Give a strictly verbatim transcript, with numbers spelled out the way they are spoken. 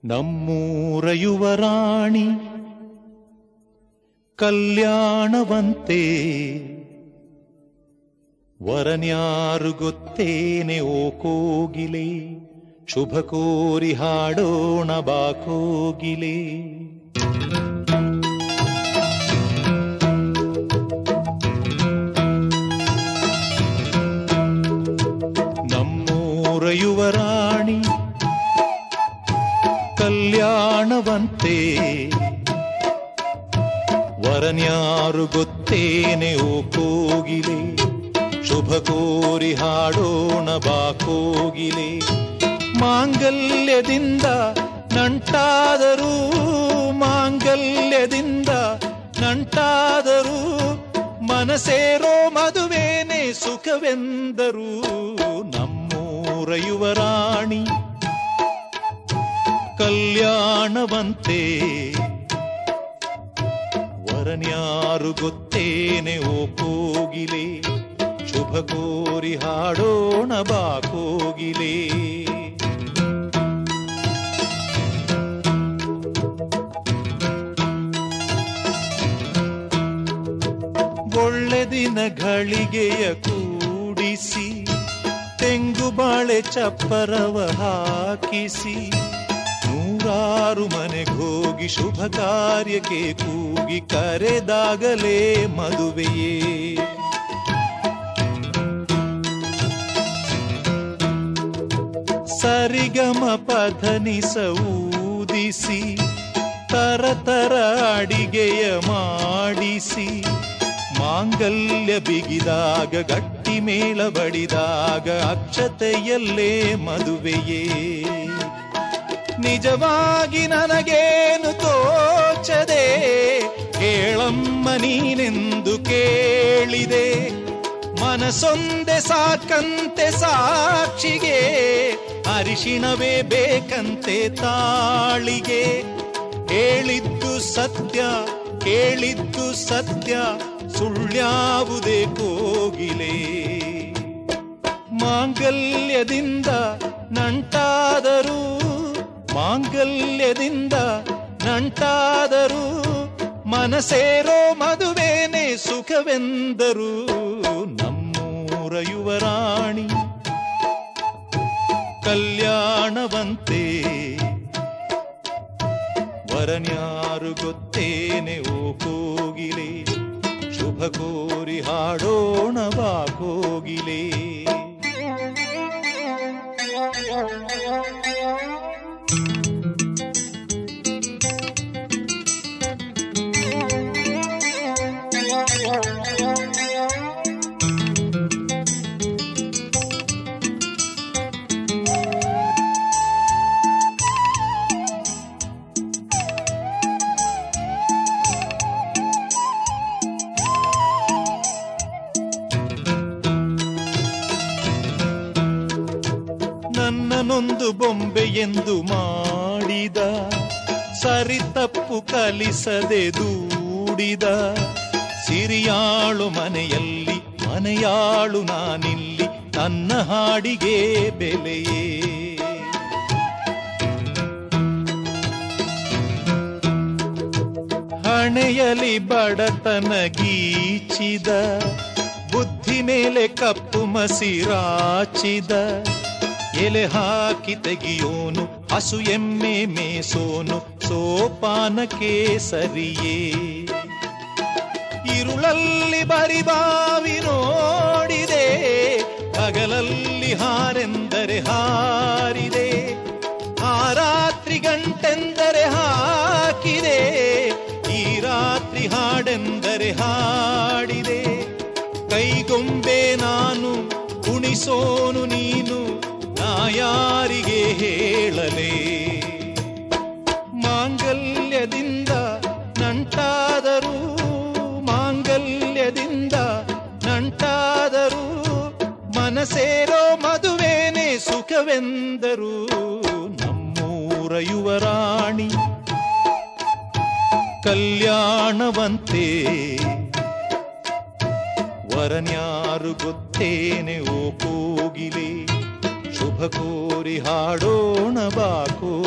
ನಮ್ಮೂರ ಯುವರಾಣಿ ಕಲ್ಯಾಣವಂತೆ ವರನ್ಯಾರು ಗೊತ್ತೇನೆ ಓ ಕೋಗಿಲೆ, ಶುಭ ಕೋರಿ ಹಾಡೋಣ ಬಾ ಕೋಗಿಲೆ. ನಮ್ಮೂರ ಯುವರಾಣಿ ಕಲ್ಯಾಣವಂತೆ ವರನ್ಯಾರು ಗೊತ್ತೇನೆ ಓ ಕೋಗಿಲೆ, ಶುಭ ಕೋರಿ ಹಾಡೋಣ ಬಾ ಕೋಗಿಲೆ. ಮಾಂಗಲ್ಯದಿಂದ ನಂಟಾದರೂ ಮಾಂಗಲ್ಯದಿಂದ ನಂಟಾದರೂ ಮನಸೇರೋ ಮದುವೇನೆ ಸುಖವೆಂದರು. ನಮ್ಮೂರ ಯುವರಾಣಿ ಕಲ್ಯಾಣವಂತೆ ವರನ್ಯಾರು ಗೊತ್ತೇನೆ ಓ ಕೋಗಿಲೆ, ಶುಭ ಕೋರಿ ಹಾಡೋಣ ಬಾ ಕೋಗಿಲೆ. ಒಳ್ಳೆ ದಿನ ಘಳಿಗೆಯ ಕೂಡಿಸಿ ತೆಂಗು ಬಾಳೆ ಚಪ್ಪರವ ಹಾಕಿಸಿ ನೂರಾರು ಮನೆಗೋಗಿ ಶುಭ ಕಾರ್ಯಕ್ಕೆ ಕೂಗಿ ಕರೆದಾಗಲೇ ಮದುವೆಯೇ. ಸರಿಗಮ ಪಧನಿಸ ಊದಿಸಿ ತರತರ ಅಡಿಗೆಯ ಮಾಡಿಸಿ ಮಾಂಗಲ್ಯ ಬಿಗಿದಾಗ ಗಟ್ಟಿ ಮೇಳ ಬಡಿದಾಗ ಅಕ್ಷತೆಯಲ್ಲೇ ಮದುವೆಯೇ. ನಿಜವಾಗಿ ನನಗೇನು ತೋಚದೆ ಕೇಳಮ್ಮ ನೀನೆಂದು ಕೇಳಿದೆ, ಮನಸೊಂದೆ ಸಾಕಂತೆ ಸಾಕ್ಷಿಗೆ ಅರಿಶಿಣವೇ ಬೇಕಂತೆ ತಾಳಿಗೆ. ಹೇಳಿದ್ದು ಸತ್ಯ ಕೇಳಿದ್ದು ಸತ್ಯ ಸುಳ್ಳ್ಯಾವುದೇ ಕೋಗಿಲೆ. ಮಾಂಗಲ್ಯದಿಂದ ನಂಟಾದರೂ ಮಾಂಗಲ್ಯದಿಂದ ನಂಟಾದರೂ ಮನಸೇರೋ ಮದುವೇನೆ ಸುಖವೆಂದರು. ನಮ್ಮೂರ ಯುವರಾಣಿ ಕಲ್ಯಾಣವಂತೆ ವರನ್ಯಾರು ಗೊತ್ತೇನೆ ಓ ಕೋಗಿಲೆ, ಶುಭ ಕೋರಿ ಹಾಡೋಣ ಬಾ ಕೋಗಿಲೆ. ನನ್ನನೊಂದು ಬೊಂಬೆ ಎಂದು ಮಾಡಿದ, ಸರಿ ತಪ್ಪು ಕಲಿಸದೆ ದೂಡಿದ, ಸಿರಿಯಾಳು ಮನೆಯಲ್ಲಿ ಮನೆಯಾಳು ನಾನಿಲ್ಲಿ ನನ್ನ ಹಾಡಿಗೆ ಬೆಲೆಯೇ. ಹಣೆಯಲಿ ಬಡತನ ಗೀಚಿದ, ಬುದ್ಧಿ ಮೇಲೆ ಕಪ್ಪು ಮಸಿರಾಚಿದ, ಎಲೆ ಹಾಕಿ ತೆಗಿಯೋನು ಹಸು ಎಮ್ಮೆ ಮೇಸೋನು ಸೋಪಾನಕ್ಕೆ ಸರಿಯೇ. ಇರುಳಲ್ಲಿ ಬರಿಬಾವಿ ನೋಡಿದೆ, ಹಗಲಲ್ಲಿ ಹಾರೆಂದರೆ ಹಾರಿದೆ, ಆ ರಾತ್ರಿ ಗಂಟೆಂದರೆ ಹಾಕಿದೆ, ಈ ರಾತ್ರಿ ಹಾಡೆಂದರೆ ಹಾಡಿದೆ. ಕೈಗೊಂಬೆ ನಾನು ಕುಣಿಸೋನು ನೀನು ನಾ ಯಾರಿಗೆ ಹೇಳಲೇ. ಮಾಂಗಲ್ಯದಿಂದ ನಂಟಾದರೂ ಮಾಂಗಲ್ಯದಿಂದ ನಂಟಾದರೂ ಮನಸೇರೋ ಮದುವೇನೆ ಸುಖವೆಂದರು. ನಮ್ಮೂರ ಯುವರಾಣಿ ಕಲ್ಯಾಣವಂತೆ ವರನ್ಯಾರು ಗೊತ್ತೇನೆ ಓ ಕೋಗಿಲೆ, ಶುಭ ಕೋರಿ ಹಾಡೋಣ ಬಾ ಕೋಗಿಲೆ.